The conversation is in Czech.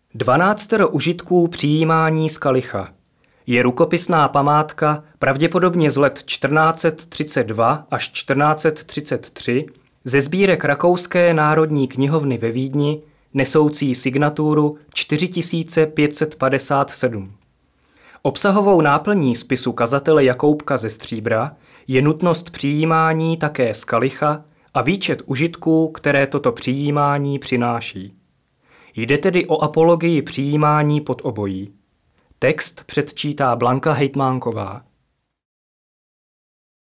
12 užitků přijímání z kalicha je rukopisná památka pravděpodobně z let 1432 až 1433 ze sbírek Rakouské národní knihovny ve Vídni nesoucí signaturu 4557. Obsahovou náplní spisu kazatele Jakoubka ze Stříbra je nutnost přijímání také z kalicha a výčet užitků, které toto přijímání přináší. Jde tedy o apologii přijímání pod obojí. Text předčítá Blanka Hejtmánková.